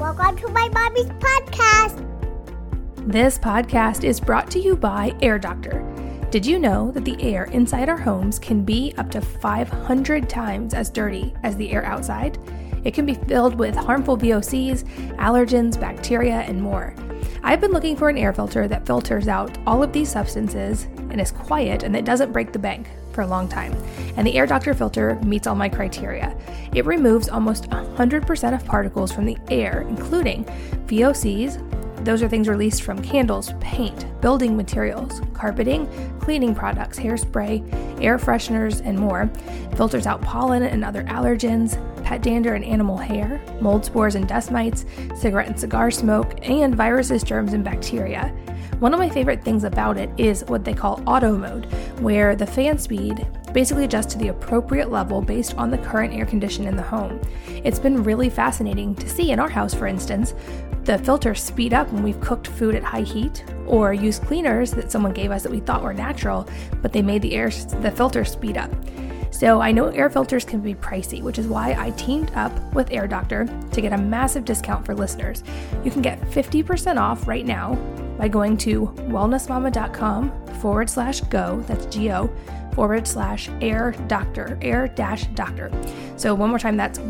welcome to my mommy's podcast. This podcast is brought to you by Air Doctor. Did you know that the air inside our homes can be up to 500 times as dirty as the air outside? It can be filled with harmful VOCs, allergens, bacteria, and more. I've been looking for an air filter that filters out all of these substances and is quiet and that doesn't break the bank for a long time. And the Air Doctor filter meets all my criteria. It removes almost 100% of particles from the air, including VOCs. Those are things released from candles, paint, building materials, carpeting, cleaning products, hairspray, air fresheners, and more. It filters out pollen and other allergens, pet dander and animal hair, mold spores and dust mites, cigarette and cigar smoke, and viruses, germs, and bacteria. One of my favorite things about it is what they call auto mode, where the fan speed basically adjusts to the appropriate level based on the current air condition in the home. It's been really fascinating to see in our house, for instance, the filters speed up when we've cooked food at high heat or used cleaners that someone gave us that we thought were natural, but they made the filter speed up. So I know air filters can be pricey, which is why I teamed up with Air Doctor to get a massive discount for listeners. You can get 50% off right now by going to wellnessmama.com/go, that's G-O, /air doctor, air-doctor. So one more time, that's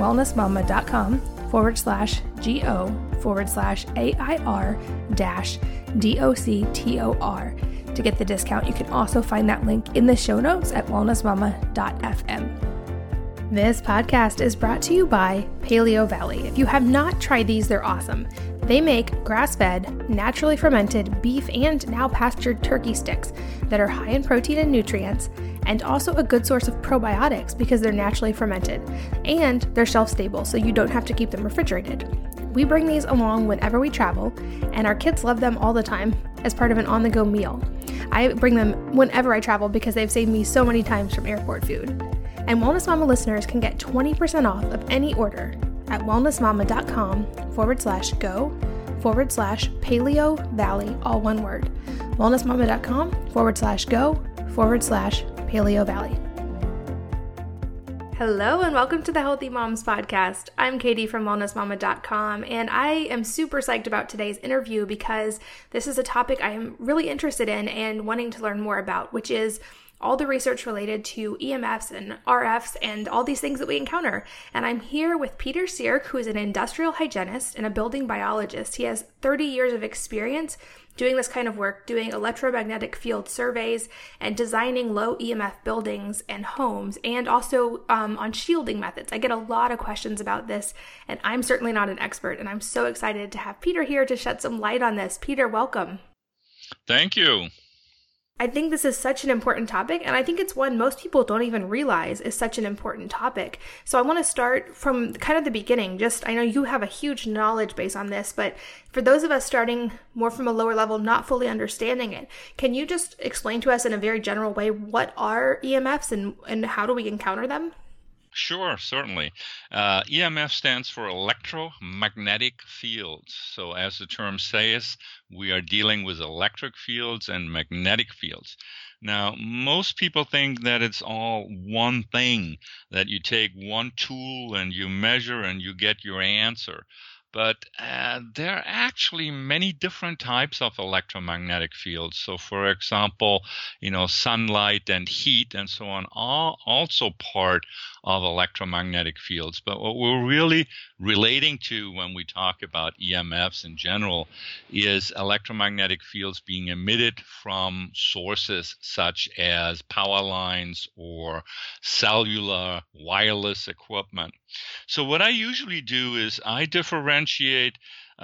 wellnessmama.com/GO/AIR-DOCTOR. To get the discount, you can also find that link in the show notes at wellnessmama.fm. This podcast is brought to you by Paleo Valley. If you have not tried these, they're awesome. They make grass-fed, naturally fermented beef and now pastured turkey sticks that are high in protein and nutrients, and also a good source of probiotics because they're naturally fermented, and they're shelf-stable, so you don't have to keep them refrigerated. We bring these along whenever we travel, and our kids love them all the time as part of an on-the-go meal. I bring them whenever I travel because they've saved me so many times from airport food. And Wellness Mama listeners can get 20% off of any order at wellnessmama.com/go/Paleo Valley, all one word. wellnessmama.com/go/Paleo Valley. Hello and welcome to the Healthy Moms Podcast. I'm Katie from wellnessmama.com, and I am super psyched about today's interview because this is a topic I am really interested in and wanting to learn more about, which is all the research related to EMFs and RFs and all these things that we encounter. And I'm here with Peter Sierck, who is an industrial hygienist and a building biologist. He has 30 years of experience doing this kind of work, doing electromagnetic field surveys and designing low EMF buildings and homes, and also on shielding methods. I get a lot of questions about this, and I'm certainly not an expert, and I'm so excited to have Peter here to shed some light on this. Peter, welcome. Thank you. I think this is such an important topic, and I think it's one most people don't even realize is such an important topic. So I want to start from kind of the beginning. I know you have a huge knowledge base on this, but for those of us starting more from a lower level, not fully understanding it, can you just explain to us in a very general way what are EMFs and how do we encounter them? Sure, certainly. EMF stands for electromagnetic fields. So as the term says, we are dealing with electric fields and magnetic fields. Now, most people think that it's all one thing, that you take one tool and you measure and you get your answer. But there are actually many different types of electromagnetic fields. So, for example, sunlight and heat and so on are also part of electromagnetic fields. But what we're really relating to when we talk about EMFs in general is electromagnetic fields being emitted from sources such as power lines or cellular wireless equipment. So what I usually do is I differentiate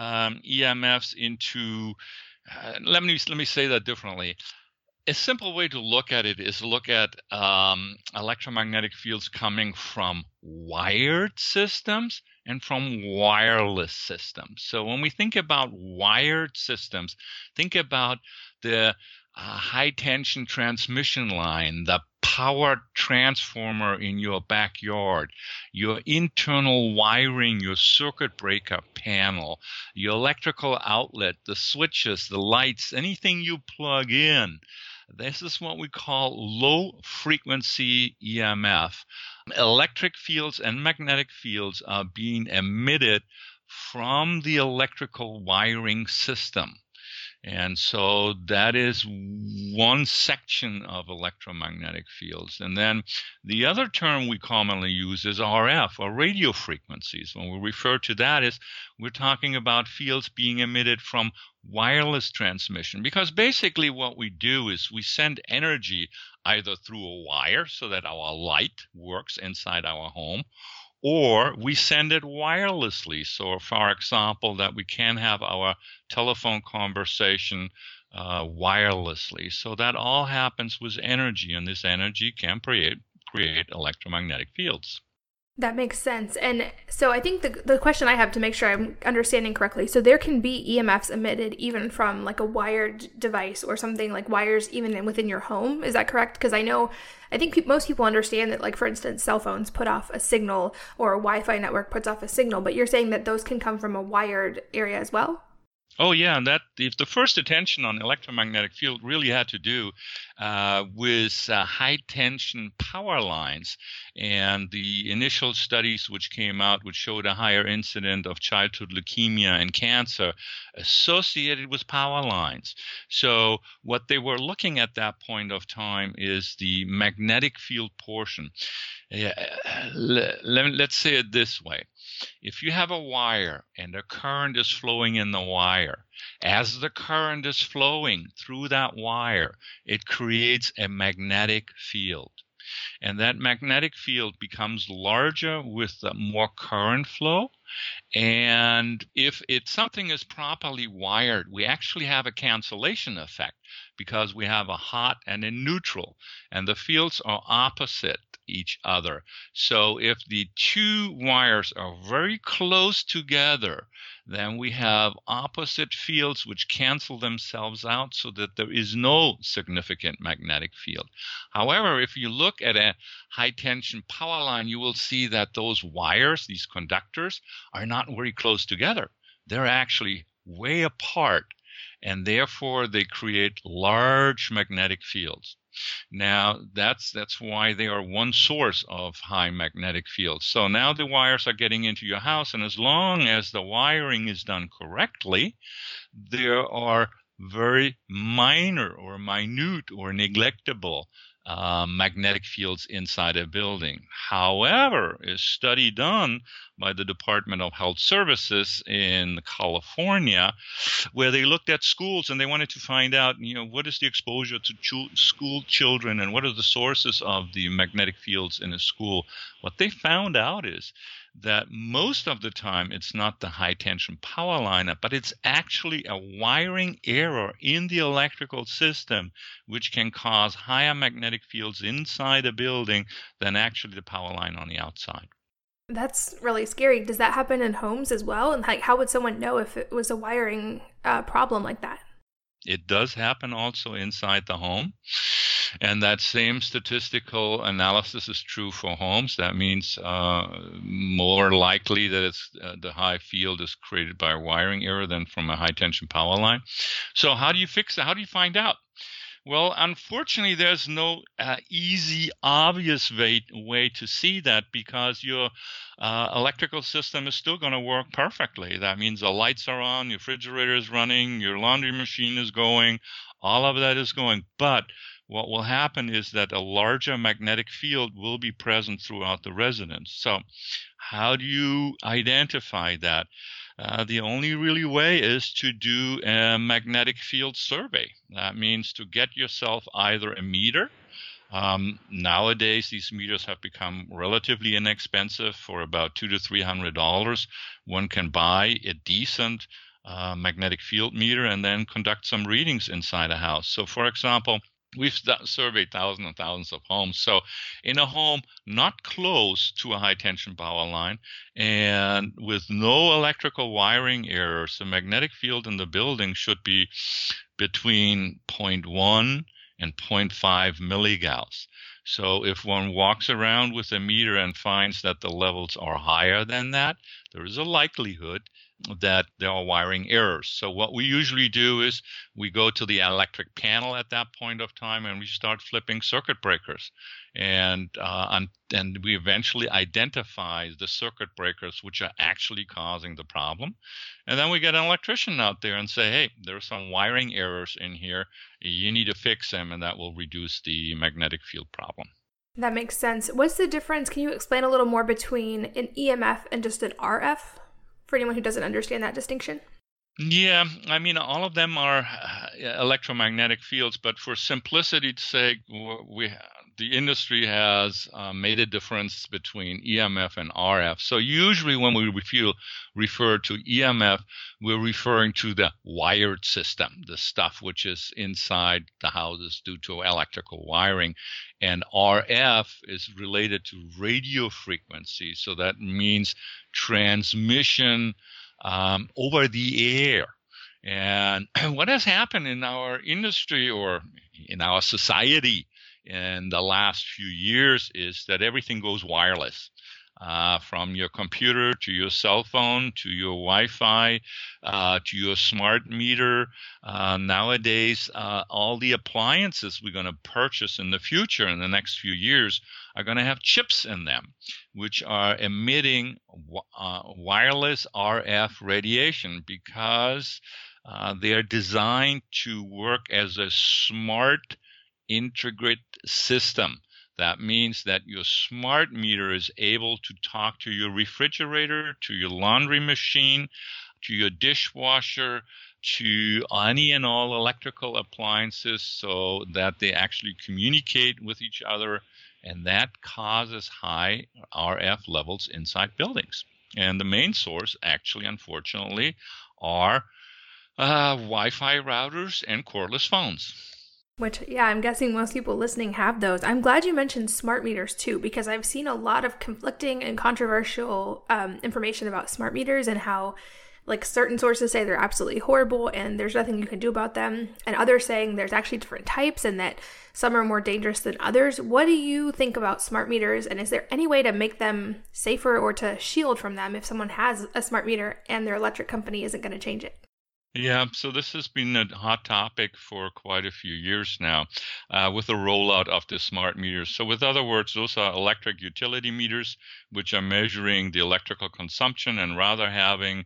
EMFs into, let me say that differently. A simple way to look at it is to look at electromagnetic fields coming from wired systems and from wireless systems. So when we think about wired systems, think about the high tension transmission line, the power transformer in your backyard, your internal wiring, your circuit breaker panel, your electrical outlet, the switches, the lights, anything you plug in. This is what we call low frequency EMF. Electric fields and magnetic fields are being emitted from the electrical wiring system. And so that is one section of electromagnetic fields. And then the other term we commonly use is RF, or radio frequencies. When we refer to that, we're talking about fields being emitted from wireless transmission. Because basically what we do is we send energy either through a wire so that our light works inside our home, or we send it wirelessly. So, for example, that we can have our telephone conversation wirelessly. So that all happens with energy, and this energy can create electromagnetic fields. That makes sense. And so I think the question I have, to make sure I'm understanding correctly, so there can be EMFs emitted even from like a wired device or something, like wires even within your home. Is that correct? Because I think most people understand that, like, for instance, cell phones put off a signal, or a Wi-Fi network puts off a signal, but you're saying that those can come from a wired area as well? Oh, yeah, and that if the first attention on electromagnetic field really had to do with high-tension power lines, and the initial studies which came out which showed a higher incidence of childhood leukemia and cancer associated with power lines. So what they were looking at that point of time is the magnetic field portion. Let's say it this way. If you have a wire and a current is flowing in the wire, as the current is flowing through that wire, it creates a magnetic field. And that magnetic field becomes larger with the more current flow. And if something is properly wired, we actually have a cancellation effect, because we have a hot and a neutral, and the fields are opposite each other. So if the two wires are very close together, then we have opposite fields which cancel themselves out, so that there is no significant magnetic field. However, if you look at a high-tension power line, you will see that those wires, these conductors, are not very close together. They're actually way apart, and therefore they create large magnetic fields. Now, that's why they are one source of high magnetic fields. So now the wires are getting into your house, and as long as the wiring is done correctly, there are very minor or minute or neglectable magnetic fields inside a building. However, a study done by the Department of Health Services in California, where they looked at schools and they wanted to find out, what is the exposure to school children and what are the sources of the magnetic fields in a school. What they found out is that most of the time it's not the high tension power line, but it's actually a wiring error in the electrical system which can cause higher magnetic fields inside a building than actually the power line on the outside. That's really scary. Does that happen in homes as well? And how would someone know if it was a wiring problem like that? It does happen also inside the home. And that same statistical analysis is true for homes. That means more likely that the high field is created by a wiring error than from a high-tension power line. So how do you fix that? How do you find out? Well, unfortunately, there's no easy, obvious way to see that, because your electrical system is still going to work perfectly. That means the lights are on, your refrigerator is running, your laundry machine is going, all of that is going. But what will happen is that a larger magnetic field will be present throughout the residence. So how do you identify that? The only really way is to do a magnetic field survey. That means to get yourself either a meter. Nowadays, these meters have become relatively inexpensive. For about $200 to $300, one can buy a decent magnetic field meter and then conduct some readings inside a house. So, for example, we've surveyed thousands and thousands of homes. So in a home not close to a high-tension power line and with no electrical wiring errors, the magnetic field in the building should be between 0.1 and 0.5 milligauss. So if one walks around with a meter and finds that the levels are higher than that, there is a likelihood that there are wiring errors. So what we usually do is we go to the electric panel at that point of time and we start flipping circuit breakers. And we eventually identify the circuit breakers which are actually causing the problem. And then we get an electrician out there and say, hey, there are some wiring errors in here. You need to fix them, and that will reduce the magnetic field problem. That makes sense. What's the difference? Can you explain a little more between an EMF and just an RF for anyone who doesn't understand that distinction? Yeah, I mean, all of them are electromagnetic fields, but for simplicity's sake, the industry has made a difference between EMF and RF. So usually when we refer to EMF, we're referring to the wired system, the stuff which is inside the houses due to electrical wiring. And RF is related to radio frequency. So that means transmission over the air. And what has happened in our industry or in our society in the last few years is that everything goes wireless, from your computer to your cell phone to your Wi-Fi to your smart meter. Nowadays, all the appliances we're going to purchase in the future in the next few years are going to have chips in them, which are emitting wireless RF radiation because they are designed to work as a smart integrated system. That means that your smart meter is able to talk to your refrigerator, to your laundry machine, to your dishwasher, to any and all electrical appliances so that they actually communicate with each other, and that causes high RF levels inside buildings. And the main source, actually, unfortunately, are Wi-Fi routers and cordless phones. Which, yeah, I'm guessing most people listening have those. I'm glad you mentioned smart meters too, because I've seen a lot of conflicting and controversial information about smart meters and how, like, certain sources say they're absolutely horrible and there's nothing you can do about them, and others saying there's actually different types and that some are more dangerous than others. What do you think about smart meters, and is there any way to make them safer or to shield from them if someone has a smart meter and their electric company isn't going to change it? Yeah, so this has been a hot topic for quite a few years now with the rollout of the smart meters. So with other words, those are electric utility meters, which are measuring the electrical consumption, and rather having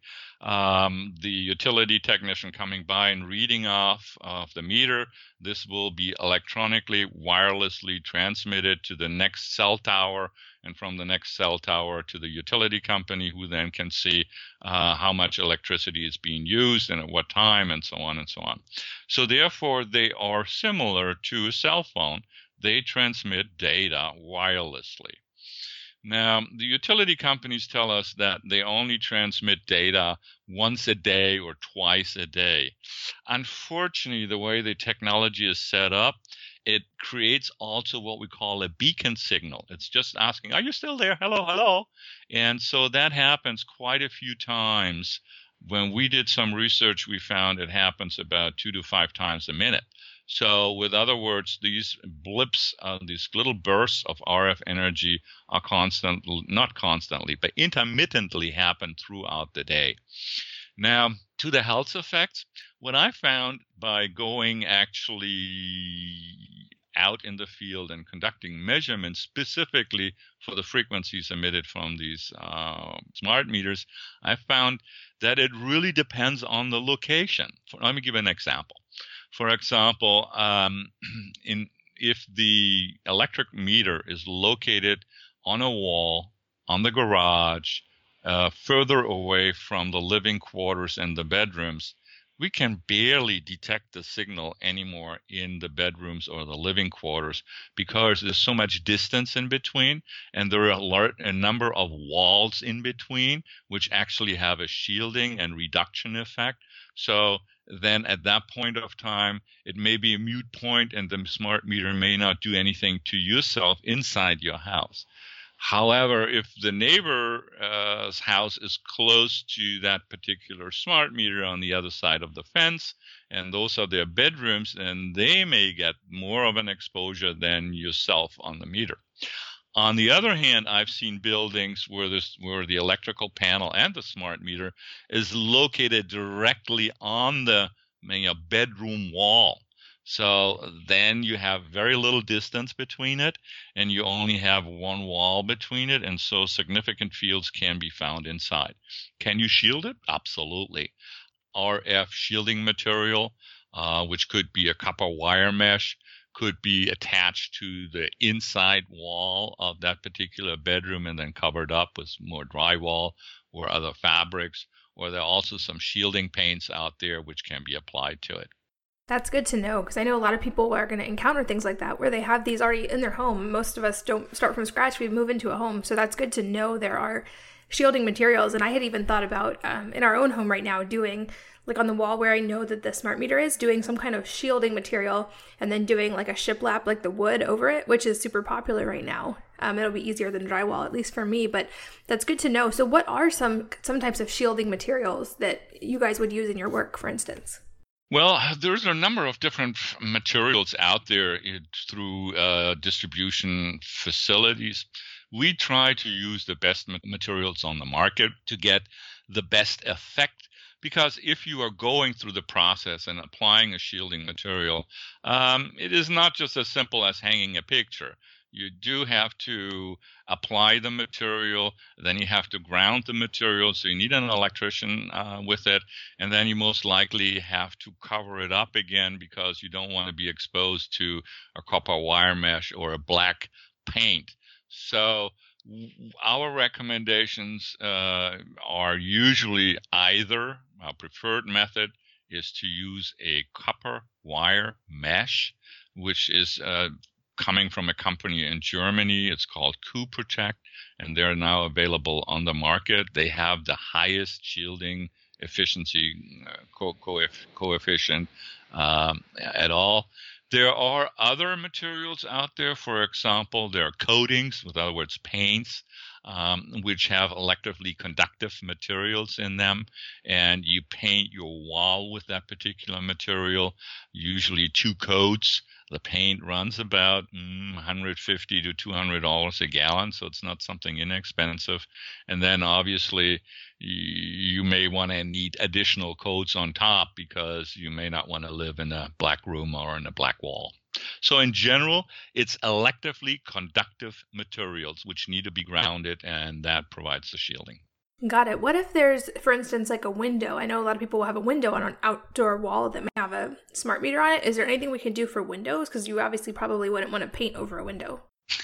the utility technician coming by and reading off of the meter, this will be electronically, wirelessly transmitted to the next cell tower, and from the next cell tower to the utility company, who then can see how much electricity is being used and at what time, and so on and so on. So therefore, they are similar to a cell phone. They transmit data wirelessly. Now, the utility companies tell us that they only transmit data once a day or twice a day. Unfortunately, the way the technology is set up, it creates also what we call a beacon signal. It's just asking, are you still there? Hello, hello. And so that happens quite a few times. When we did some research, we found it happens about 2 to 5 times a minute. So with other words, these blips, these little bursts of RF energy are not constantly, but intermittently happen throughout the day. Now, to the health effects, what I found by going actually out in the field and conducting measurements specifically for the frequencies emitted from these smart meters, I found that it really depends on the location. Let me give an example. For example, if the electric meter is located on a wall, on the garage, further away from the living quarters and the bedrooms, we can barely detect the signal anymore in the bedrooms or the living quarters because there's so much distance in between, and there are a number of walls in between which actually have a shielding and reduction effect. So then at that point of time, it may be a moot point and the smart meter may not do anything to yourself inside your house. However, if the neighbor's house is close to that particular smart meter on the other side of the fence, and those are their bedrooms, then they may get more of an exposure than yourself on the meter. On the other hand, I've seen buildings where the electrical panel and the smart meter is located directly on the bedroom wall. So then you have very little distance between it, and you only have one wall between it, and so significant fields can be found inside. Can you shield it? Absolutely. RF shielding material, which could be a copper wire mesh, could be attached to the inside wall of that particular bedroom and then covered up with more drywall or other fabrics, or there are also some shielding paints out there which can be applied to it. That's good to know, because I know a lot of people are going to encounter things like that where they have these already in their home. Most of us don't start from scratch. We move into a home. So that's good to know there are shielding materials. And I had even thought about in our own home right now doing, like on the wall where I know that the smart meter is, doing some kind of shielding material and then doing like a shiplap, like the wood over it, which is super popular right now. It'll be easier than drywall, at least for me, but that's good to know. So what are some types of shielding materials that you guys would use in your work, for instance? Well, there's a number of different materials out there through distribution facilities. We try to use the best materials on the market to get the best effect, because if you are going through the process and applying a shielding material, it is not just as simple as hanging a picture. You do have to apply the material, then you have to ground the material, so you need an electrician with it, and then you most likely have to cover it up again because you don't want to be exposed to a copper wire mesh or a black paint. So our recommendations are usually either, our preferred method is to use a copper wire mesh, which is coming from a company in Germany. It's called Q-Protect, and they're now available on the market. They have the highest shielding efficiency coefficient at all. There are other materials out there. For example, there are coatings, in other words, paints, which have electrically conductive materials in them, and you paint your wall with that particular material, usually 2 coats. The paint runs about $150 to $200 a gallon, so it's not something inexpensive. And then obviously you may want to need additional coats on top because you may not want to live in a black room or in a black wall. So in general, it's electrically conductive materials which need to be grounded, and that provides the shielding. Got it. What if there's, for instance, like a window? I know a lot of people will have a window on an outdoor wall that may have a smart meter on it. Is there anything we can do for windows? Because you obviously probably wouldn't want to paint over a window.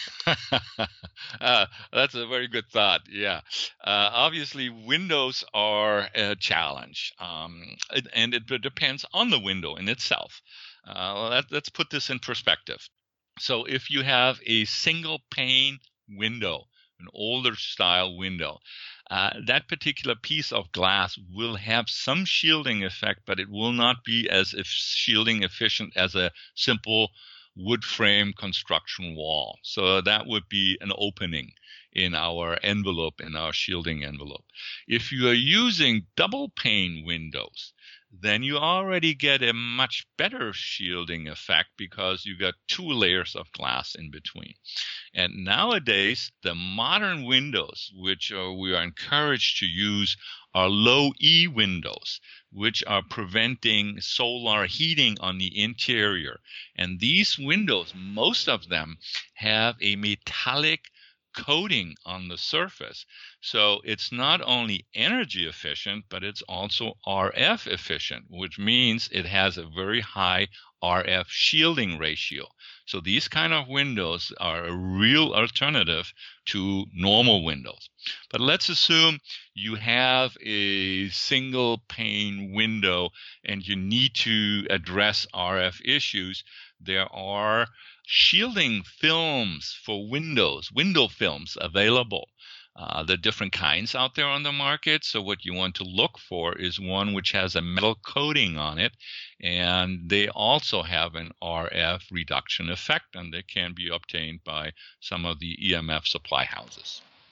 That's a very good thought. Yeah. Obviously, windows are a challenge, and it depends on the window in itself. Let's put this in perspective. So if you have a single pane window, an older style window, that particular piece of glass will have some shielding effect, but it will not be as shielding efficient as a simple wood frame construction wall. So that would be an opening in our envelope, in our shielding envelope. If you are using double pane windows, then you already get a much better shielding effect because you got 2 layers of glass in between. And nowadays, the modern windows, which we are encouraged to use, are low E windows, which are preventing solar heating on the interior. And these windows, most of them, have a metallic coating on the surface. So it's not only energy efficient, but it's also RF efficient, which means it has a very high RF shielding ratio. So these kind of windows are a real alternative to normal windows. But let's assume you have a single pane window and you need to address RF issues. There are shielding films for windows, window films available. There are different kinds out there on the market. So what you want to look for is one which has a metal coating on it, and they also have an RF reduction effect, and they can be obtained by some of the EMF supply houses.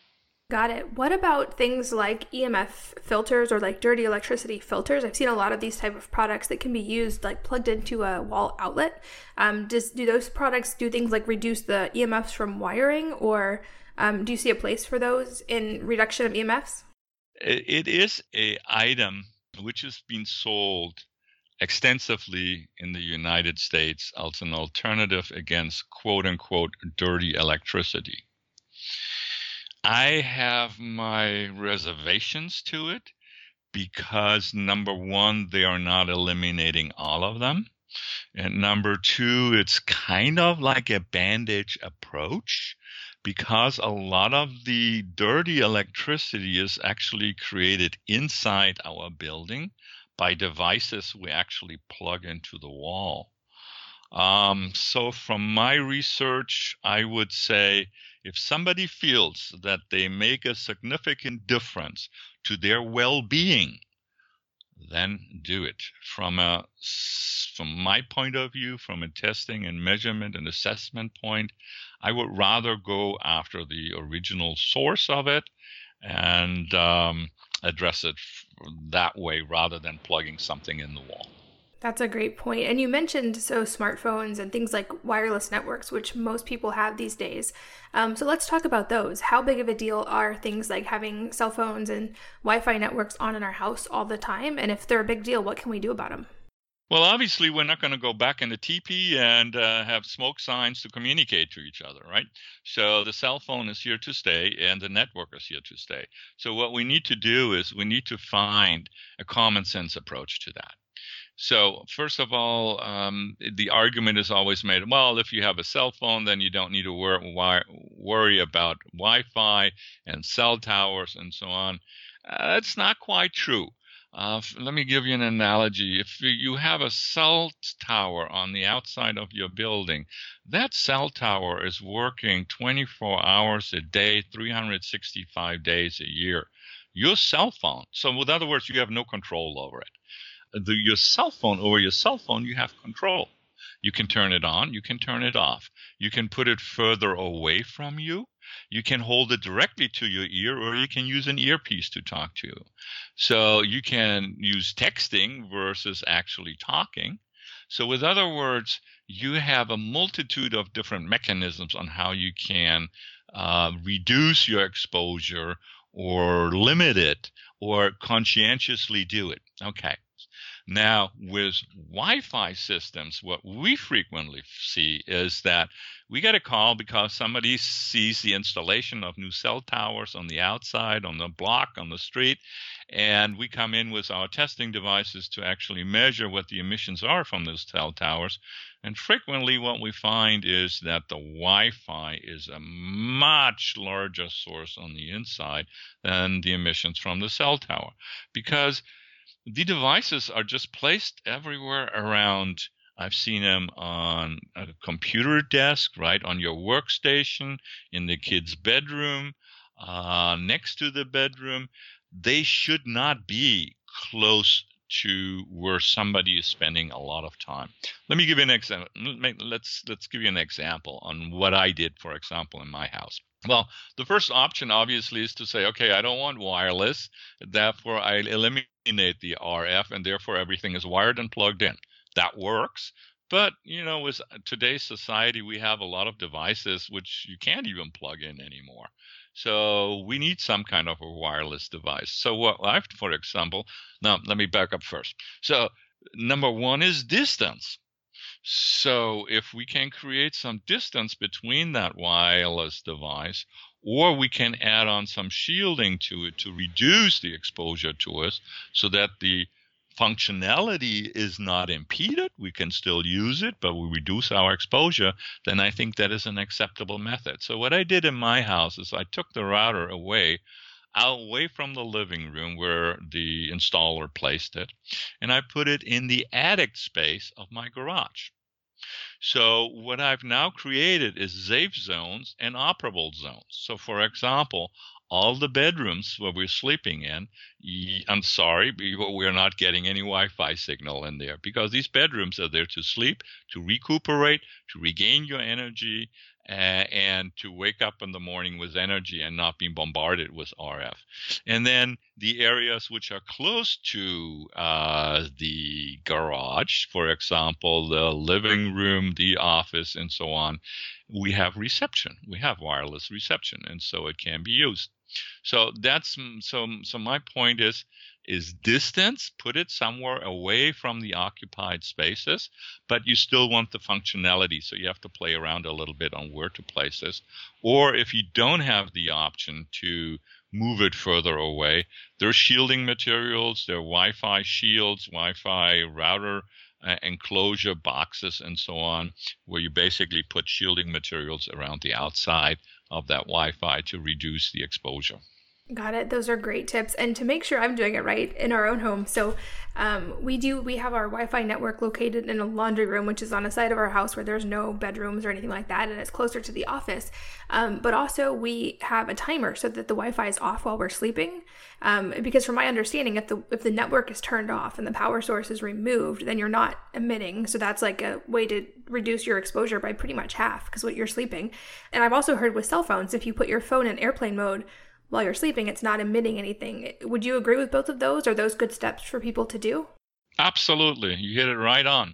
Got it. What about things like EMF filters or like dirty electricity filters? I've seen a lot of these type of products that can be used like plugged into a wall outlet. Do those products do things like reduce the EMFs from wiring, or do you see a place for those in reduction of EMFs? It is an item which has been sold extensively in the United States as an alternative against quote unquote dirty electricity. I have my reservations to it because, number one, they are not eliminating all of them. And number two, it's kind of like a bandage approach because a lot of the dirty electricity is actually created inside our building by devices we actually plug into the wall. So from my research, I would say if somebody feels that they make a significant difference to their well-being, then do it. From my point of view, from a testing and measurement and assessment point, I would rather go after the original source of it and address it that way rather than plugging something in the wall. That's a great point. And you mentioned smartphones and things like wireless networks, which most people have these days. So let's talk about those. How big of a deal are things like having cell phones and Wi-Fi networks on in our house all the time? And if they're a big deal, what can we do about them? Well, obviously, we're not going to go back in the teepee and have smoke signs to communicate to each other, right? So the cell phone is here to stay and the network is here to stay. So what we need to do is we need to find a common sense approach to that. So first of all, the argument is always made, well, if you have a cell phone, then you don't need to worry about Wi-Fi and cell towers and so on. That's not quite true. Let me give you an analogy. If you have a cell tower on the outside of your building, that cell tower is working 24 hours a day, 365 days a year. Your cell phone, so in other words, you have no control over it. Your cell phone, you have control. You can turn it on, you can turn it off. You can put it further away from you. You can hold it directly to your ear, or you can use an earpiece to talk to you. So you can use texting versus actually talking. So with other words, you have a multitude of different mechanisms on how you can reduce your exposure or limit it or conscientiously do it. Okay. Now, with Wi-Fi systems, what we frequently see is that we get a call because somebody sees the installation of new cell towers on the outside, on the block, on the street, and we come in with our testing devices to actually measure what the emissions are from those cell towers. And frequently what we find is that the Wi-Fi is a much larger source on the inside than the emissions from the cell tower, because the devices are just placed everywhere around. I've seen them on a computer desk, right, on your workstation, in the kid's bedroom, next to the bedroom. They should not be close to where somebody is spending a lot of time. Let me give you an example. Let's give you an example on what I did, for example, in my house. Well, the first option obviously is to say, okay, I don't want wireless, therefore I eliminate the RF, and therefore everything is wired and plugged in. That works. But, with today's society, we have a lot of devices which you can't even plug in anymore. So we need some kind of a wireless device. So what I've, for example, now let me back up first. So number one is distance. So if we can create some distance between that wireless device, or we can add on some shielding to it to reduce the exposure to us so that the functionality is not impeded, we can still use it, but we reduce our exposure, then I think that is an acceptable method. So what I did in my house is I took the router away from the living room where the installer placed it, and I put it in the attic space of my garage. So what I've now created is safe zones and operable zones. So for example, all the bedrooms where we're sleeping in, I'm sorry, we're not getting any Wi-Fi signal in there because these bedrooms are there to sleep, to recuperate, to regain your energy, and to wake up in the morning with energy and not being bombarded with RF. And then the areas which are close to the garage, for example, the living room, the office, and so on, we have reception. We have wireless reception, and so it can be used. So that's so my point is distance, put it somewhere away from the occupied spaces, but you still want the functionality, so you have to play around a little bit on where to place this. Or if you don't have the option to move it further away, there are shielding materials, there are Wi-Fi shields, Wi-Fi router enclosure boxes, and so on, where you basically put shielding materials around the outside of that Wi-Fi to reduce the exposure. Got it. Those are great tips. And to make sure I'm doing it right in our own home. So we have our Wi-Fi network located in a laundry room, which is on a side of our house where there's no bedrooms or anything like that. And it's closer to the office. But also we have a timer so that the Wi-Fi is off while we're sleeping. Because from my understanding, if the network is turned off and the power source is removed, then you're not emitting. So that's like a way to reduce your exposure by pretty much half because you're sleeping. And I've also heard with cell phones, if you put your phone in airplane mode while you're sleeping, it's not emitting anything. Would you agree with both of those? Are those good steps for people to do? Absolutely. You hit it right on.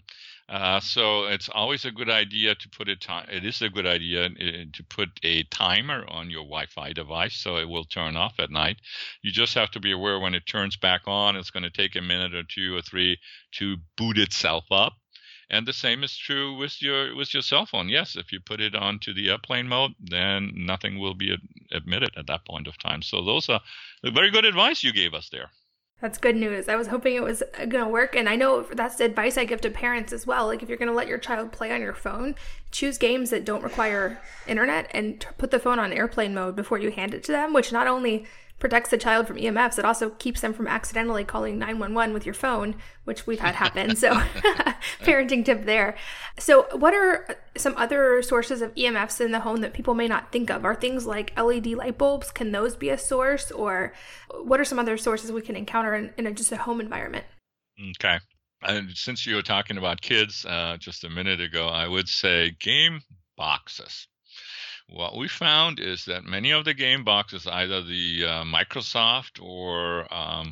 So it's always a good idea to put it is a good idea to put a timer on your Wi-Fi device so it will turn off at night. You just have to be aware when it turns back on, it's going to take a minute or 2 or 3 to boot itself up. And the same is true with your cell phone. Yes, if you put it onto the airplane mode, then nothing will be emitted at that point of time. So those are very good advice you gave us there. That's good news. I was hoping it was going to work. And I know that's the advice I give to parents as well. Like if you're going to let your child play on your phone, choose games that don't require internet and put the phone on airplane mode before you hand it to them, which not only protects the child from EMFs, it also keeps them from accidentally calling 911 with your phone, which we've had happen. So parenting tip there. So what are some other sources of EMFs in the home that people may not think of? Are things like LED light bulbs, can those be a source? Or what are some other sources we can encounter in just a home environment? Okay. And since you were talking about kids just a minute ago, I would say game boxes. What we found is that many of the game boxes, either the Microsoft or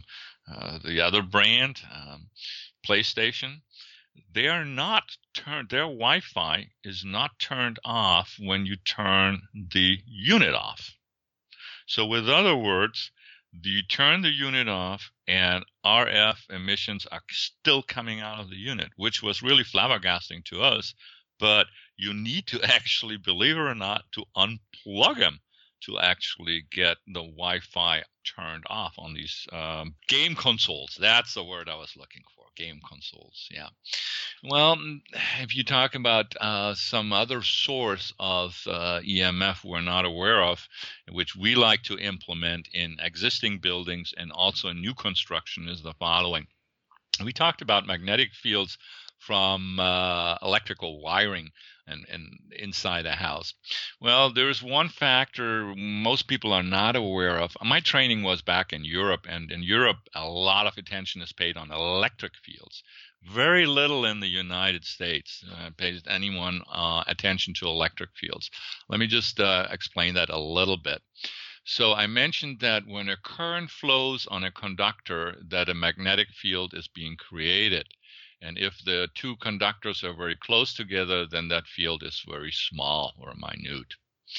the other brand, PlayStation, they are not turned. Their Wi-Fi is not turned off when you turn the unit off. So, with other words, you turn the unit off and RF emissions are still coming out of the unit, which was really flabbergasting to us. But you need to actually, believe it or not, to unplug them to actually get the Wi-Fi turned off on these game consoles. That's the word I was looking for, game consoles. Yeah. Well, if you talk about some other source of EMF we're not aware of, which we like to implement in existing buildings and also in new construction, is the following. We talked about magnetic fields from electrical wiring and inside a house. Well, there's one factor most people are not aware of. My training was back in Europe, and in Europe, a lot of attention is paid on electric fields. Very little in the United States pays anyone attention to electric fields. Let me just explain that a little bit. So I mentioned that when a current flows on a conductor, that a magnetic field is being created. And if the two conductors are very close together, then that field is very small or minute.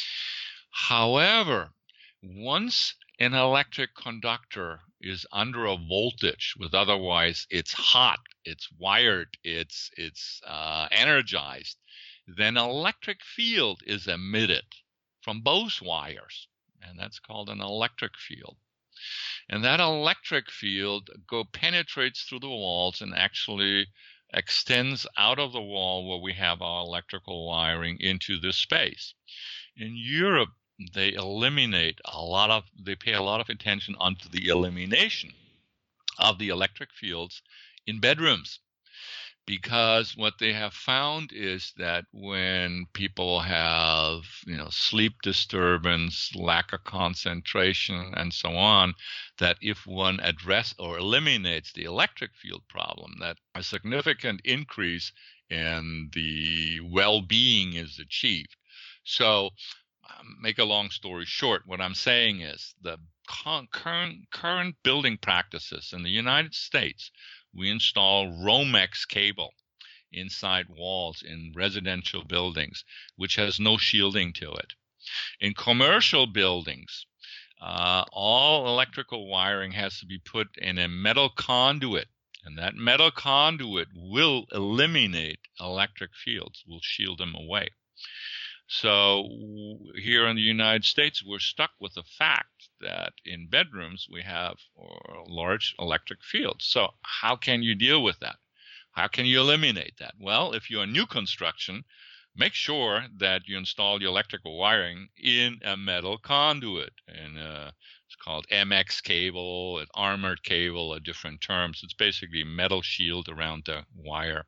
However, once an electric conductor is under a voltage, with otherwise it's hot, it's wired, it's energized, then an electric field is emitted from both wires, and that's called an electric field. And that electric field penetrates through the walls and actually extends out of the wall where we have our electrical wiring into this space. In Europe, they pay a lot of attention onto the elimination of the electric fields in bedrooms. Because what they have found is that when people have, sleep disturbance, lack of concentration, and so on, that if one addresses or eliminates the electric field problem, that a significant increase in the well-being is achieved. So, make a long story short, what I'm saying is the current building practices in the United States, we install Romex cable inside walls in residential buildings, which has no shielding to it. In commercial buildings, all electrical wiring has to be put in a metal conduit, and that metal conduit will eliminate electric fields, will shield them away. So here in the United States, we're stuck with the fact that in bedrooms we have large electric fields. So how can you deal with that? How can you eliminate that? Well, if you're a new construction, make sure that you install your electrical wiring in a metal conduit. And it's called MX cable, an armored cable, different terms. It's basically a metal shield around the wire.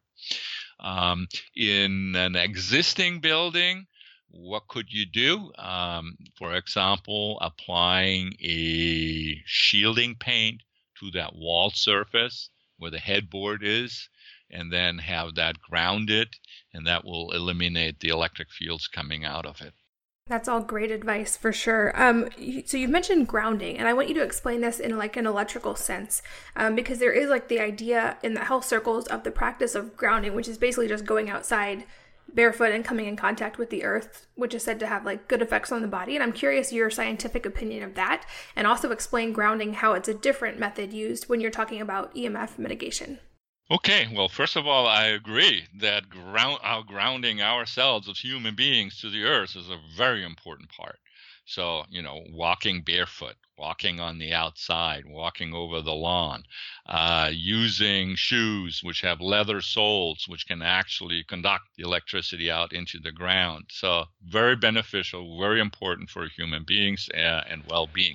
In an existing building, what could you do? For example, applying a shielding paint to that wall surface where the headboard is, and then have that grounded, and that will eliminate the electric fields coming out of it. That's all great advice for sure. So you mentioned grounding, and I want you to explain this in like an electrical sense, because there is like the idea in the health circles of the practice of grounding, which is basically just going outside barefoot and coming in contact with the earth, which is said to have like good effects on the body. And I'm curious your scientific opinion of that, and also explain grounding, how it's a different method used when you're talking about EMF mitigation. Okay, well, first of all, I agree that grounding ourselves as human beings to the earth is a very important part. So, walking barefoot, walking on the outside, walking over the lawn, using shoes which have leather soles, which can actually conduct the electricity out into the ground. So very beneficial, very important for human beings and well-being.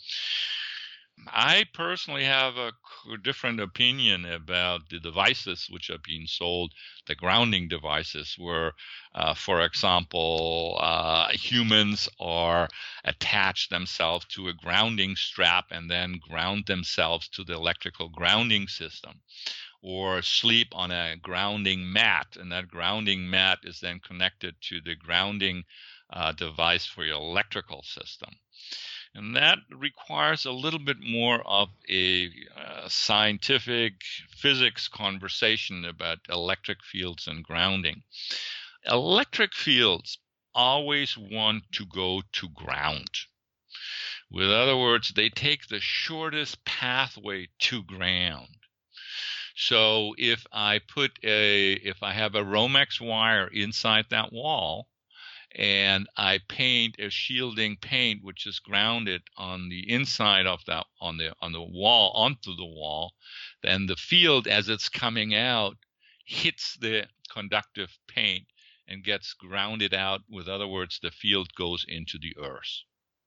I personally have a different opinion about the devices which are being sold, the grounding devices, where, for example, humans are attached themselves to a grounding strap and then ground themselves to the electrical grounding system, or sleep on a grounding mat, and that grounding mat is then connected to the grounding device for your electrical system. And that requires a little bit more of a scientific physics conversation about electric fields and grounding. Electric fields always want to go to ground. With other words, they take the shortest pathway to ground. So if I have a Romex wire inside that wall, and I paint a shielding paint which is grounded on the inside of that, on the wall, onto the wall, then the field as it's coming out hits the conductive paint and gets grounded out. With other words, the field goes into the earth.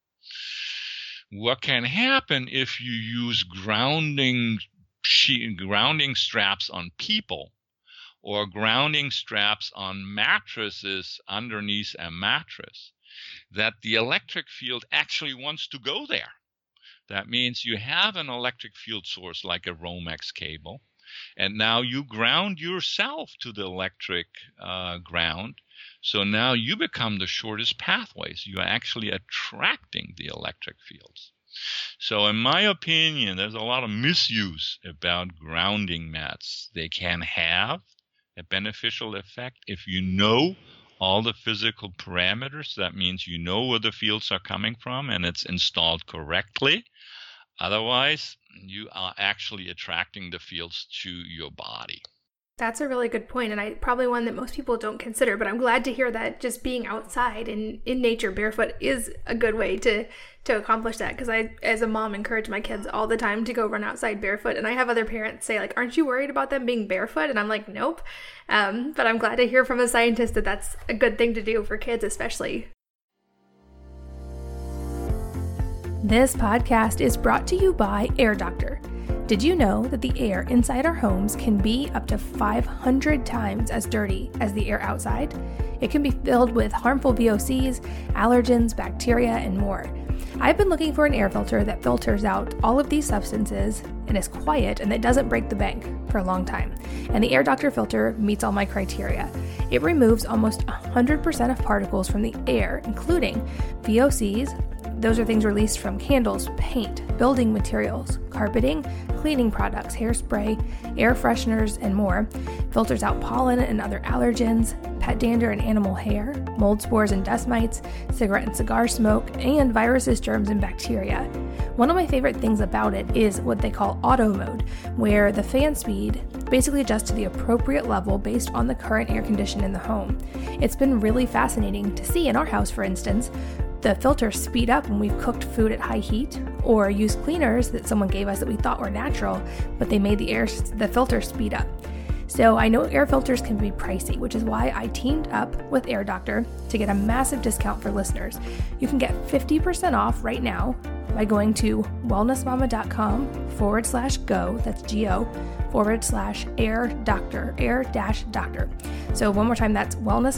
What can happen if you use grounding straps on people, or grounding straps on mattresses underneath a mattress, that the electric field actually wants to go there. That means you have an electric field source like a Romex cable, and now you ground yourself to the electric ground. So now you become the shortest pathways. You're actually attracting the electric fields. So in my opinion, there's a lot of misuse about grounding mats. They can have a beneficial effect if you know all the physical parameters. That means you know where the fields are coming from and it's installed correctly. Otherwise, you are actually attracting the fields to your body. That's a really good point, and probably one that most people don't consider, but I'm glad to hear that just being outside and in nature barefoot is a good way to accomplish that, because I, as a mom, encourage my kids all the time to go run outside barefoot, and I have other parents say, like, aren't you worried about them being barefoot? And I'm like, nope, but I'm glad to hear from a scientist that that's a good thing to do for kids especially. This podcast is brought to you by Air Doctor. Did you know that the air inside our homes can be up to 500 times as dirty as the air outside? It can be filled with harmful VOCs, allergens, bacteria, and more. I've been looking for an air filter that filters out all of these substances and is quiet and that doesn't break the bank for a long time. And the Air Doctor filter meets all my criteria. It removes almost 100% of particles from the air, including VOCs. Those are things released from candles, paint, building materials, carpeting, cleaning products, hairspray, air fresheners, and more. Filters out pollen and other allergens, pet dander and animal hair, mold spores and dust mites, cigarette and cigar smoke, and viruses, germs, and bacteria. One of my favorite things about it is what they call auto mode, where the fan speed basically adjusts to the appropriate level based on the current air condition in the home. It's been really fascinating to see in our house, for instance, the filters speed up when we've cooked food at high heat or used cleaners that someone gave us that we thought were natural, but they made the filter speed up. So I know air filters can be pricey, which is why I teamed up with Air Doctor to get a massive discount for listeners. You can get 50% off right now by going to wellnessmama.com/go, that's G-O, /air doctor, air-doctor. So one more time, that's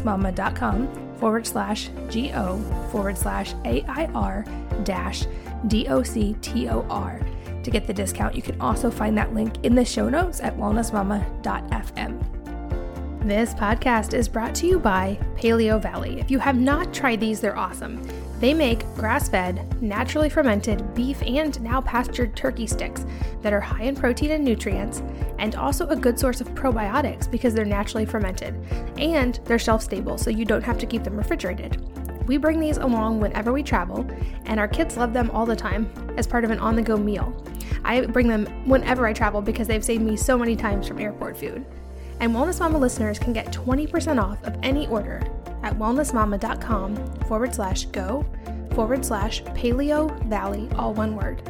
wellnessmama.com/GO/AIR-DOCTOR. To get the discount, you can also find that link in the show notes at wellnessmama.fm. This podcast is brought to you by Paleo Valley. If you have not tried these, they're awesome. They make grass-fed, naturally fermented beef and now pastured turkey sticks that are high in protein and nutrients, and also a good source of probiotics because they're naturally fermented. And they're shelf-stable, so you don't have to keep them refrigerated. We bring these along whenever we travel, and our kids love them all the time as part of an on-the-go meal. I bring them whenever I travel because they've saved me so many times from airport food. And Wellness Mama listeners can get 20% off of any order at wellnessmama.com/go/Paleo Valley, all one word.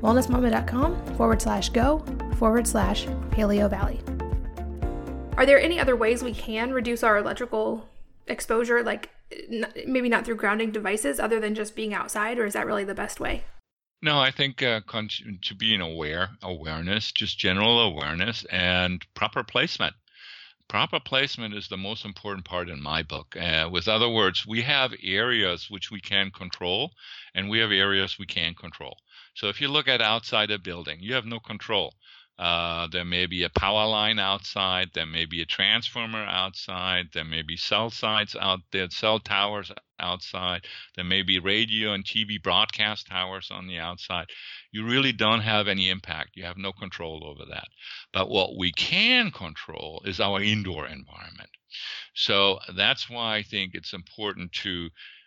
wellnessmama.com/go/Paleo Valley. Are there any other ways we can reduce our electrical exposure, like maybe not through grounding devices, other than just being outside, or is that really the best way? No, I think to be an awareness, just general awareness and proper placement. Proper placement is the most important part in my book. With other words, we have areas which we can control, and we have areas we can't control. So if you look at outside a building, you have no control. There may be a power line outside. There may be a transformer outside. There may be cell sites out there, cell towers outside. There may be radio and TV broadcast towers on the outside. You really don't have any impact. You have no control over that. But what we can control is our indoor environment. So that's why I think it's important to,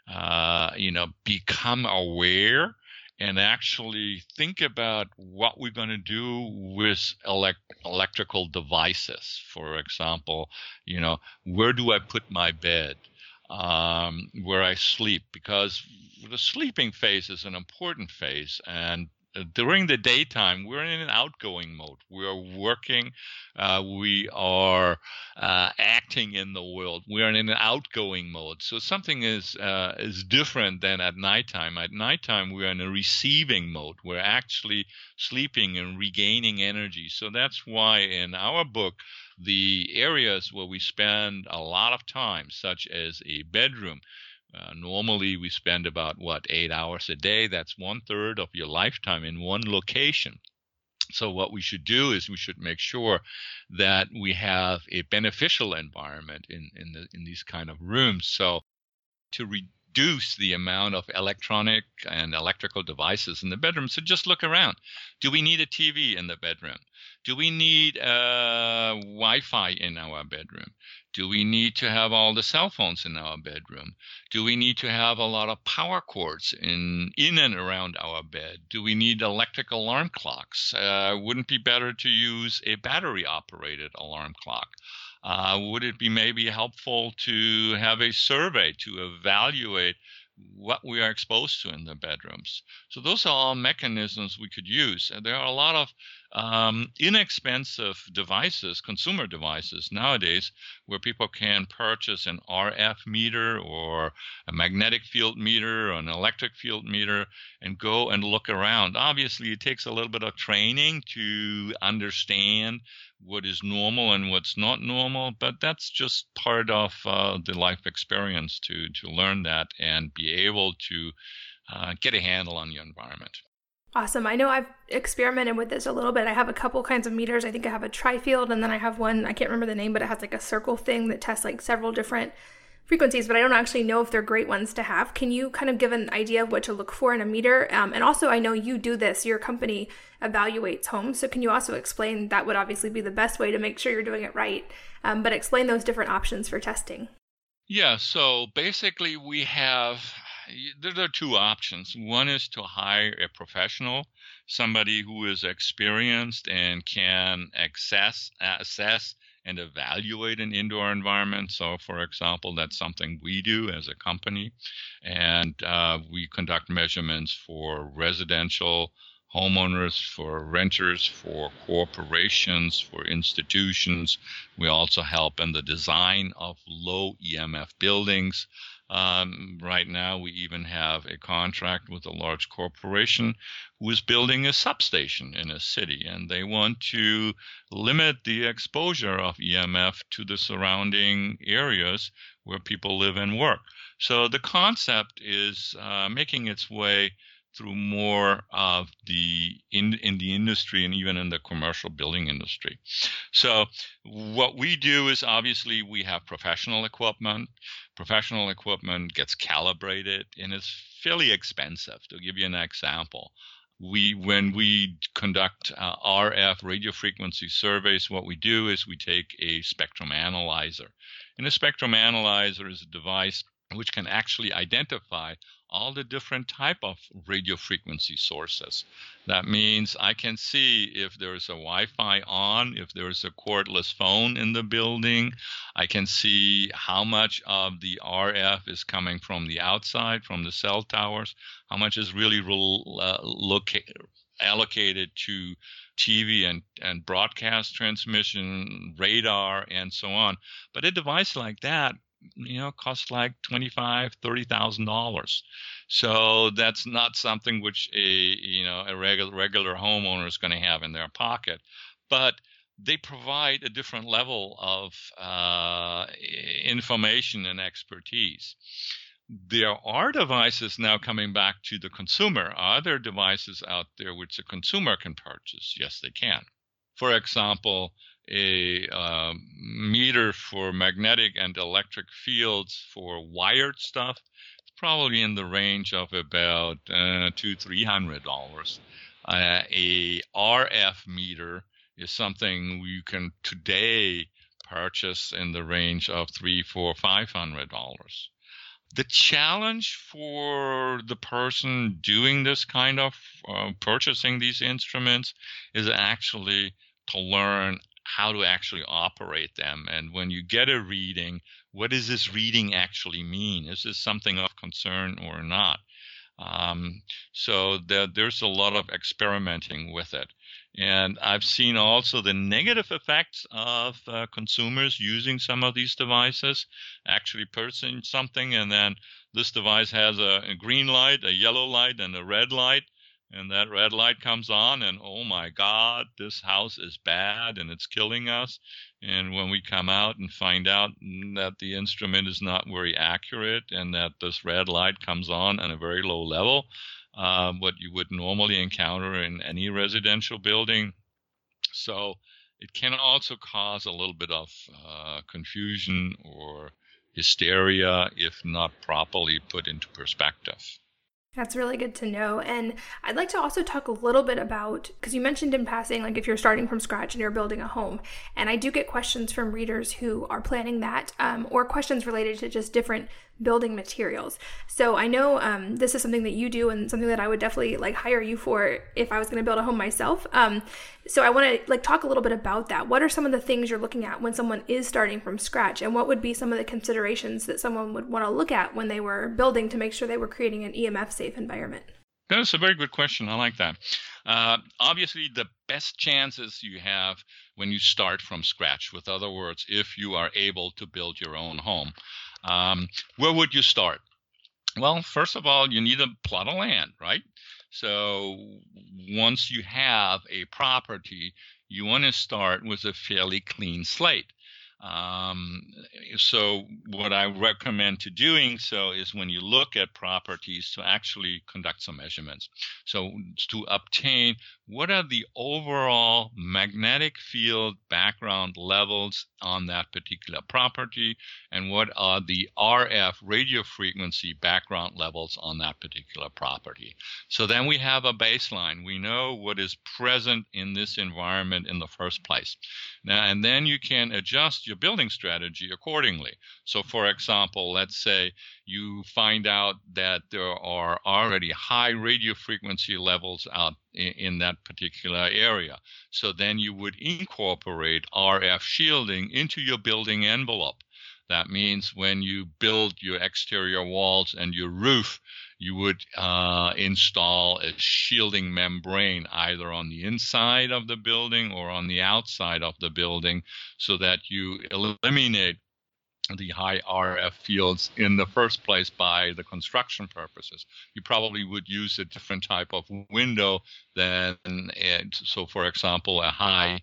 become aware and actually think about what we're going to do with electrical devices. For example, where do I put my bed? Where I sleep? Because the sleeping phase is an important phase, and during the daytime, we're in an outgoing mode. We are working. We are acting in the world. We are in an outgoing mode. So something is different than at nighttime. At nighttime, we are in a receiving mode. We're actually sleeping and regaining energy. So that's why in our book, the areas where we spend a lot of time, such as a bedroom, normally we spend about 8 hours a day. That's 1/3 of your lifetime in one location. So what we should do is we should make sure that we have a beneficial environment in these kind of rooms. So to reduce the amount of electronic and electrical devices in the bedroom, so just look around. Do we need a TV in the bedroom? Do we need Wi-Fi in our bedroom? Do we need to have all the cell phones in our bedroom? Do we need to have a lot of power cords in and around our bed? Do we need electric alarm clocks? Wouldn't it be better to use a battery-operated alarm clock? Would it be maybe helpful to have a survey to evaluate what we are exposed to in the bedrooms? So those are all mechanisms we could use. And there are a lot of inexpensive devices, consumer devices nowadays, where people can purchase an RF meter or a magnetic field meter or an electric field meter and go and look around. Obviously, it takes a little bit of training to understand what is normal and what's not normal, but that's just part of the life experience to learn that and be able to get a handle on your environment. Awesome. I know I've experimented with this a little bit. I have a couple kinds of meters. I think I have a tri-field, and then I have one, I can't remember the name, but it has like a circle thing that tests like several different frequencies, but I don't actually know if they're great ones to have. Can you kind of give an idea of what to look for in a meter? And also, I know you do this, your company evaluates homes. So can you also explain, that would obviously be the best way to make sure you're doing it right, but explain those different options for testing. Yeah, so basically there are two options. One is to hire a professional, somebody who is experienced and can assess and evaluate an indoor environment. So, for example, that's something we do as a company. And we conduct measurements for residential homeowners, for renters, for corporations, for institutions. We also help in the design of low EMF buildings. Right now, we even have a contract with a large corporation who is building a substation in a city, and they want to limit the exposure of EMF to the surrounding areas where people live and work. So the concept is making its way through more of in the industry and even in the commercial building industry. So what we do is, obviously, we have professional equipment. Professional equipment gets calibrated and it's fairly expensive. To give you an example, when we conduct RF radio frequency surveys, what we do is we take a spectrum analyzer. And a spectrum analyzer is a device which can actually identify all the different type of radio frequency sources. That means I can see if there's a Wi-Fi on, if there's a cordless phone in the building. I can see how much of the RF is coming from the outside, from the cell towers, how much is really allocated to TV and broadcast transmission, radar, and so on. But a device like that, costs like $25,000-$30,000. So that's not something which a regular homeowner is going to have in their pocket. But they provide a different level of information and expertise. There are devices now coming back to the consumer. Are there devices out there which the consumer can purchase? Yes, they can. For example, a meter for magnetic and electric fields for wired stuff, it's probably in the range of about $200-$300. A RF meter is something you can today purchase in the range of $300-$500. The challenge for the person doing this kind of purchasing these instruments is actually to learn how to actually operate them. And when you get a reading, what does this reading actually mean? Is this something of concern or not? So there's a lot of experimenting with it. And I've seen also the negative effects of consumers using some of these devices, actually purchasing something, and then this device has a green light, a yellow light, and a red light. And that red light comes on, and oh my God, this house is bad and it's killing us. And when we come out and find out that the instrument is not very accurate and that this red light comes on at a very low level, what you would normally encounter in any residential building. So it can also cause a little bit of confusion or hysteria if not properly put into perspective. That's really good to know. And I'd like to also talk a little bit about, because you mentioned in passing, like if you're starting from scratch and you're building a home, and I do get questions from readers who are planning that, or questions related to just different building materials. So I know this is something that you do and something that I would definitely hire you for if I was going to build a home myself. So I want to talk a little bit about that. What are some of the things you're looking at when someone is starting from scratch, and what would be some of the considerations that someone would want to look at when they were building to make sure they were creating an EMF safe environment? That's a very good question. I like that. Obviously, the best chances you have when you start from scratch, with other words, if you are able to build your own home, where would you start? Well, first of all, you need a plot of land, right? So once you have a property, you want to start with a fairly clean slate. So what I recommend to doing so is when you look at properties to actually conduct some measurements. So to obtain what are the overall magnetic field background levels on that particular property, and what are the RF radio frequency background levels on that particular property. So then we have a baseline. We know what is present in this environment in the first place. Now, and then you can adjust your building strategy accordingly. So for example, let's say you find out that there are already high radio frequency levels out in that particular area. So then you would incorporate RF shielding into your building envelope. That means when you build your exterior walls and your roof, you would install a shielding membrane either on the inside of the building or on the outside of the building, so that you eliminate the high RF fields in the first place by the construction purposes. You probably would use a different type of window than, so for example, a high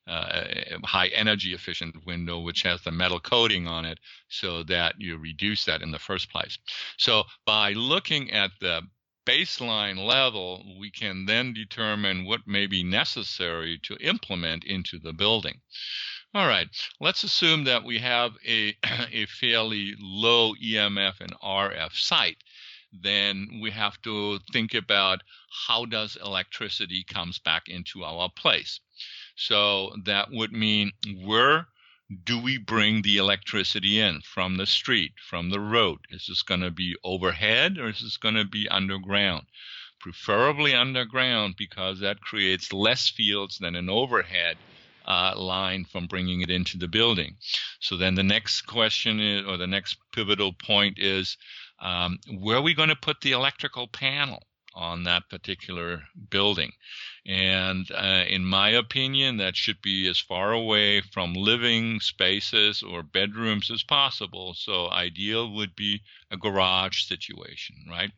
energy efficient window which has the metal coating on it, so that you reduce that in the first place. So by looking at the baseline level, we can then determine what may be necessary to implement into the building. All right, let's assume that we have a fairly low EMF and RF site. Then we have to think about how does electricity comes back into our place. So that would mean, where do we bring the electricity in? From the street, from the road? Is this going to be overhead, or is this going to be underground? Preferably underground, because that creates less fields than an overhead line from bringing it into the building. So then the next question is, or the next pivotal point is, where are we going to put the electrical panel on that particular building? And in my opinion, that should be as far away from living spaces or bedrooms as possible. So ideal would be a garage situation, right?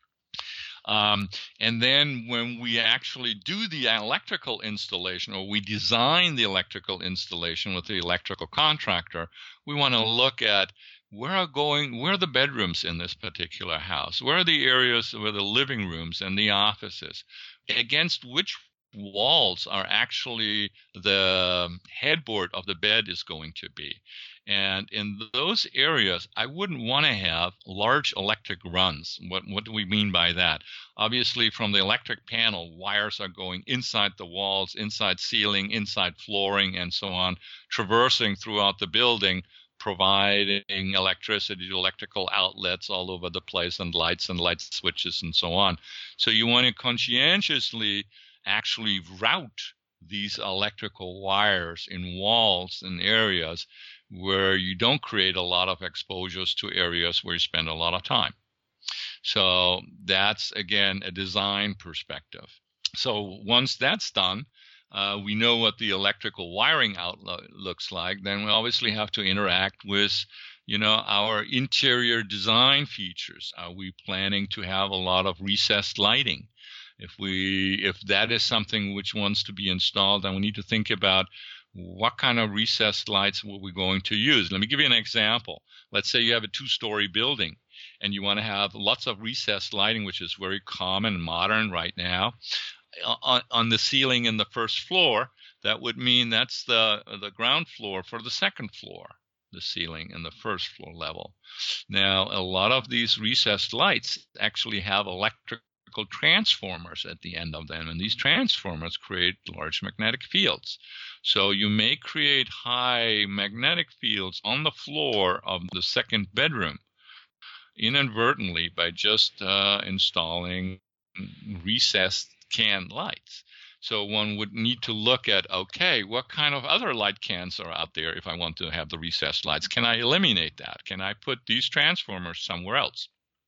And then when we actually do the electrical installation, or we design the electrical installation with the electrical contractor, we want to look at where are the bedrooms in this particular house? Where are the areas where the living rooms and the offices? Against which walls are actually the headboard of the bed is going to be? And in those areas, I wouldn't want to have large electric runs. What do we mean by that? Obviously, from the electric panel, wires are going inside the walls, inside ceiling, inside flooring, and so on, traversing throughout the building, providing electricity to electrical outlets all over the place, and light switches and so on. So you want to conscientiously actually route these electrical wires in walls and areas where you don't create a lot of exposures to areas where you spend a lot of time. So that's, again, a design perspective. So once that's done, we know what the electrical wiring outlet looks like. Then we obviously have to interact with, our interior design features. Are we planning to have a lot of recessed lighting? If that is something which wants to be installed, then we need to think about what kind of recessed lights were we going to use. Let me give you an example. Let's say you have a 2-story building and you want to have lots of recessed lighting, which is very common and modern right now, on the ceiling in the first floor. That would mean that's the ground floor for the second floor, the ceiling in the first floor level. Now, a lot of these recessed lights actually have electrical transformers at the end of them, and these transformers create large magnetic fields. So you may create high magnetic fields on the floor of the second bedroom inadvertently by just installing recessed can lights. So one would need to look at, okay, what kind of other light cans are out there if I want to have the recessed lights? Can I eliminate that? Can I put these transformers somewhere else?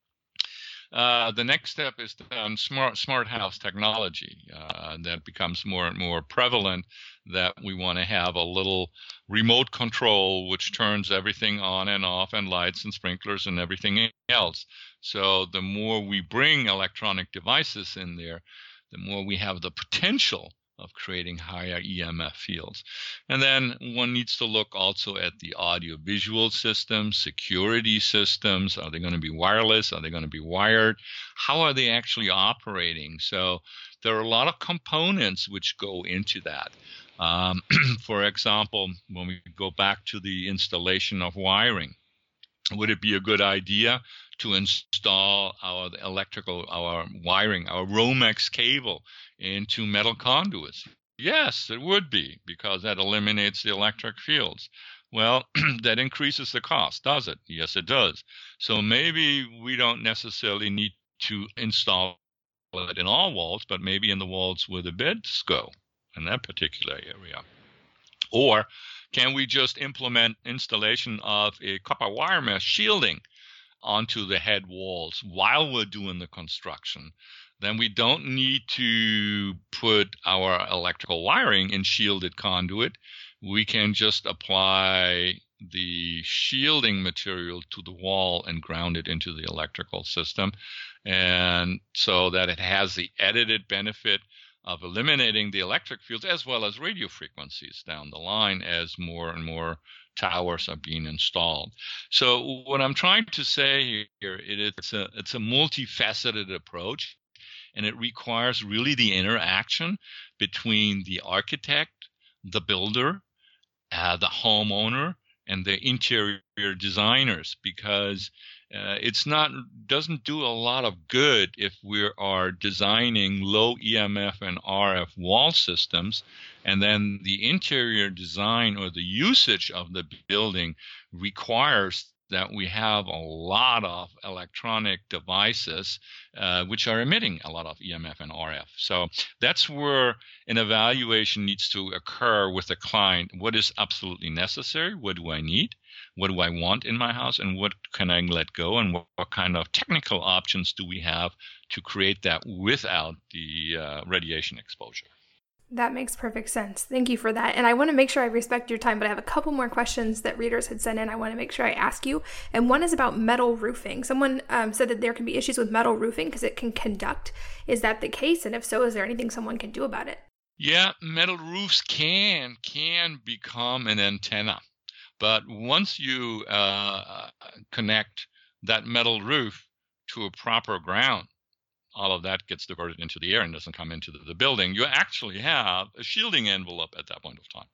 The next step is smart house technology that becomes more and more prevalent, that we want to have a little remote control which turns everything on and off, and lights and sprinklers and everything else. So the more we bring electronic devices in there, the more we have the potential of creating higher EMF fields. And then one needs to look also at the audio-visual systems, security systems. Are they going to be wireless? Are they going to be wired? How are they actually operating? So there are a lot of components which go into that. For example, when we go back to the installation of wiring, would it be a good idea to install our wiring, our Romex cable into metal conduits? Yes, it would be, because that eliminates the electric fields. Well, that increases the cost, does it? Yes, it does. So maybe we don't necessarily need to install it in all walls, but maybe in the walls where the beds go in that particular area. Or can we just implement installation of a copper wire mesh shielding onto the head walls while we're doing the construction? Then we don't need to put our electrical wiring in shielded conduit. We can just apply the shielding material to the wall and ground it into the electrical system, and so that it has the added benefit of eliminating the electric fields as well as radio frequencies down the line as more and more towers are being installed. So what I'm trying to say here, it's a multifaceted approach, and it requires really the interaction between the architect, the builder, the homeowner, and the interior designers, because doesn't do a lot of good if we are designing low EMF and RF wall systems, and then the interior design or the usage of the building requires that we have a lot of electronic devices which are emitting a lot of EMF and RF. So that's where an evaluation needs to occur with the client. What is absolutely necessary? What do I need? What do I want in my house? And what can I let go? And what kind of technical options do we have to create that without the radiation exposure? That makes perfect sense. Thank you for that. And I want to make sure I respect your time, but I have a couple more questions that readers had sent in. I want to make sure I ask you. And one is about metal roofing. Someone said that there can be issues with metal roofing because it can conduct. Is that the case? And if so, is there anything someone can do about it? Yeah, metal roofs can become an antenna. But once you connect that metal roof to a proper ground, all of that gets diverted into the air and doesn't come into the building. You actually have a shielding envelope at that point of time.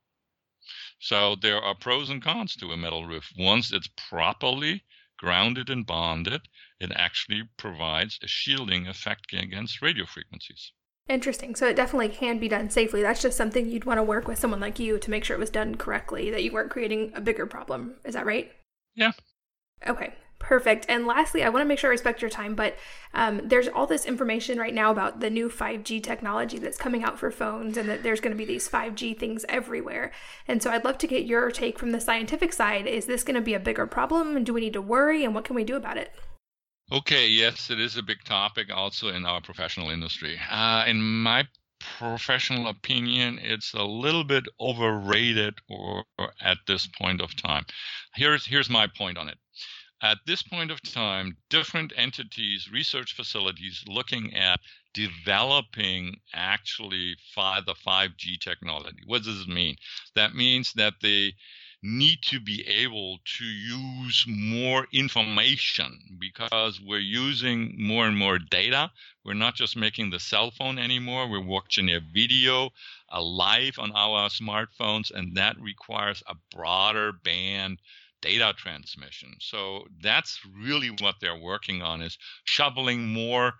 So there are pros and cons to a metal roof. Once it's properly grounded and bonded, it actually provides a shielding effect against radio frequencies. Interesting. So it definitely can be done safely. That's just something you'd want to work with someone like you to make sure it was done correctly, that you weren't creating a bigger problem. Is that right? Yeah. Okay. Perfect. And lastly, I want to make sure I respect your time, but there's all this information right now about the new 5G technology that's coming out for phones, and that there's going to be these 5G things everywhere. And so I'd love to get your take from the scientific side. Is this going to be a bigger problem, and do we need to worry, and what can we do about it? Okay, yes, it is a big topic also in our professional industry. In my professional opinion, it's a little bit overrated or at this point of time. Here's my point on it. At this point of time, different entities, research facilities looking at developing actually the 5G technology. What does it mean? That means that they need to be able to use more information because we're using more and more data. We're not just making the cell phone anymore. We're watching a video live on our smartphones, and that requires a broader band data transmission. So that's really what they're working on, is shoveling more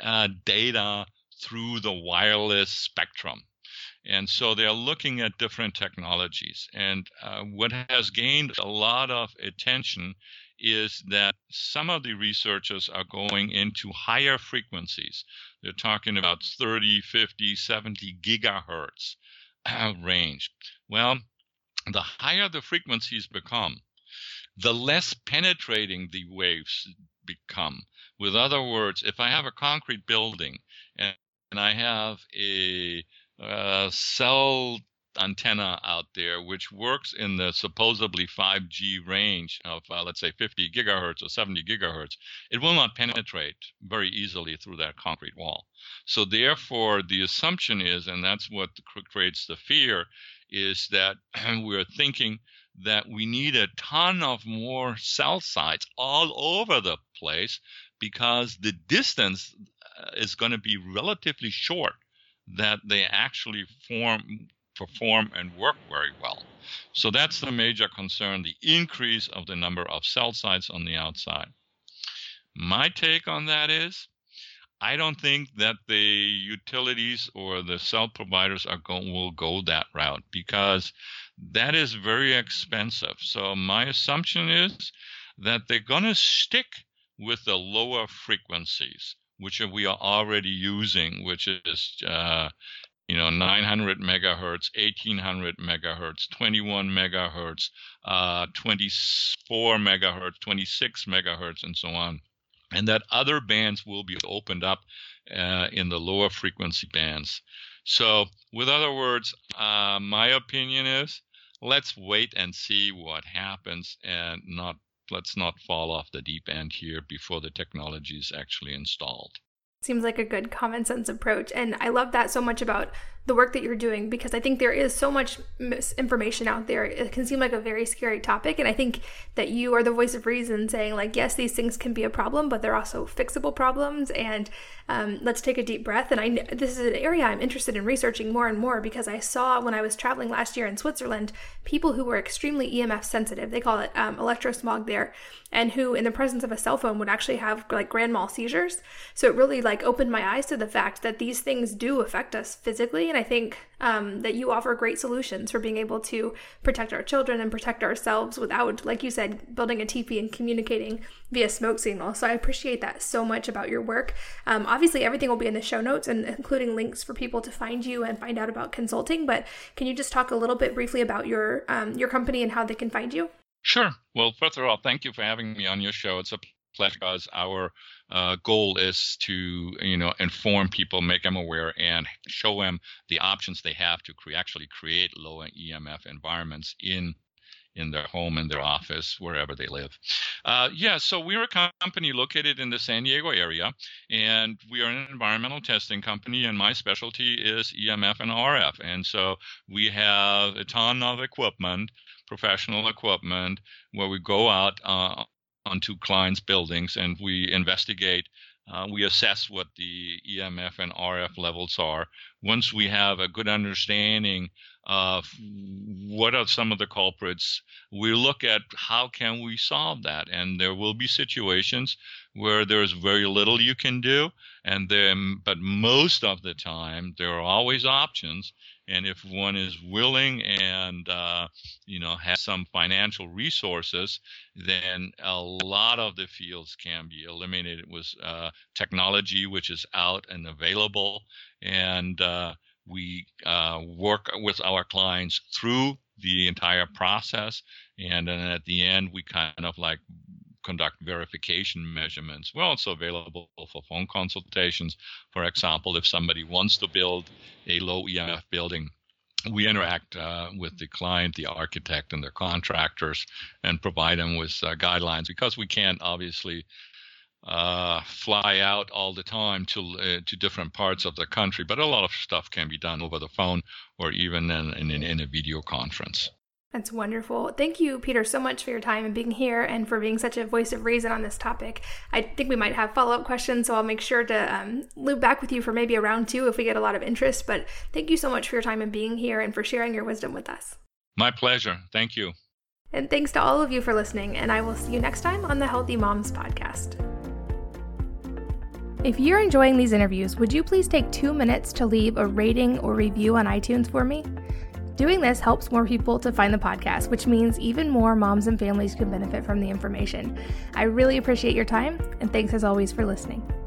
data through the wireless spectrum. And so they're looking at different technologies. And what has gained a lot of attention is that some of the researchers are going into higher frequencies. They're talking about 30, 50, 70 gigahertz range. Well, the higher the frequencies become, the less penetrating the waves become. With other words, if I have a concrete building and I have a cell antenna out there, which works in the supposedly 5G range of, let's say, 50 gigahertz or 70 gigahertz, it will not penetrate very easily through that concrete wall. So therefore, the assumption is, and that's what creates the fear, is that we're thinking that we need a ton of more cell sites all over the place because the distance is going to be relatively short that they actually perform and work very well. So that's the major concern, the increase of the number of cell sites on the outside. My take on that is, I don't think that the utilities or the cell providers will go that route because that is very expensive. So my assumption is that they're going to stick with the lower frequencies, which we are already using, which is 900 megahertz, 1800 megahertz, 21 megahertz, 24 megahertz, 26 megahertz, and so on. And that other bands will be opened up in the lower frequency bands. So, with other words, my opinion is let's wait and see what happens, and let's not fall off the deep end here before the technology is actually installed. Seems like a good common sense approach. And I love that so much about the work that you're doing, because I think there is so much misinformation out there. It can seem like a very scary topic. And I think that you are the voice of reason, saying like, yes, these things can be a problem, but they're also fixable problems. And let's take a deep breath. And this is an area I'm interested in researching more and more, because I saw when I was traveling last year in Switzerland, people who were extremely EMF sensitive, they call it electrosmog there, and who in the presence of a cell phone would actually have like grand mal seizures. So it really like opened my eyes to the fact that these things do affect us physically. And I think that you offer great solutions for being able to protect our children and protect ourselves without, like you said, building a teepee and communicating via smoke signal. So I appreciate that so much about your work. Obviously, everything will be in the show notes, and including links for people to find you and find out about consulting. But can you just talk a little bit briefly about your company and how they can find you? Sure. Well, first of all, thank you for having me on your show. It's a pleasure, because our goal is to, inform people, make them aware, and show them the options they have to actually create low EMF environments in their home, in their office, wherever they live. So we're a company located in the San Diego area, and we are an environmental testing company, and my specialty is EMF and RF. And so we have a ton of equipment, professional equipment, where we go out onto clients' buildings and we investigate. We assess what the EMF and RF levels are. Once we have a good understanding of what are some of the culprits, we look at how can we solve that. And there will be situations where there's very little you can do, but most of the time there are always options. And if one is willing and has some financial resources, then a lot of the fields can be eliminated with technology which is out and available. And we work with our clients through the entire process, and then at the end we kind of like conduct verification measurements. We're also available for phone consultations. For example, if somebody wants to build a low EMF building, we interact with the client, the architect, and their contractors, and provide them with guidelines, because we can't obviously fly out all the time to different parts of the country. But a lot of stuff can be done over the phone or even in a video conference. That's wonderful. Thank you, Peter, so much for your time and being here, and for being such a voice of reason on this topic. I think we might have follow-up questions, so I'll make sure to loop back with you for maybe a round 2 if we get a lot of interest. But thank you so much for your time and being here and for sharing your wisdom with us. My pleasure. Thank you. And thanks to all of you for listening, and I will see you next time on the Healthy Moms Podcast. If you're enjoying these interviews, would you please take 2 minutes to leave a rating or review on iTunes for me? Doing this helps more people to find the podcast, which means even more moms and families can benefit from the information. I really appreciate your time, and thanks as always for listening.